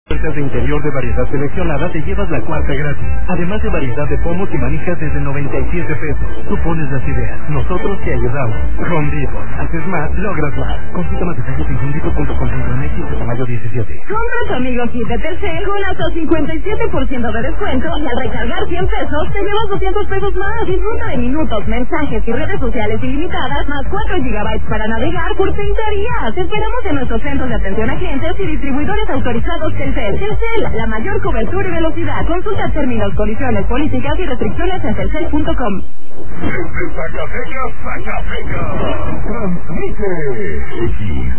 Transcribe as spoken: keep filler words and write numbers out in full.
Ofertas de interior de variedad seleccionada te llevas la cuarta gratis. Además de variedad de pomos y manijas desde noventa y siete pesos. Tú pones las ideas, nosotros te ayudamos. Home Depot. Haces más, logras más. Consulta más detalles en home depot punto com punto m x hasta mayo diecisiete. Compra tu amigo kit de Telcel con hasta cincuenta y siete por ciento de descuento y al recargar cien pesos te llevas doscientos pesos más. Disfruta de minutos, mensajes y redes sociales ilimitadas más cuatro gigabytes para navegar por treinta días. Te esperamos en nuestros centros de atención a clientes y distribuidores autorizados Telcel. Telcel, la mayor cobertura y velocidad. Consulta términos, condiciones, políticas y restricciones en telcel punto com. Desde Zacatecas, Zacatecas, transmite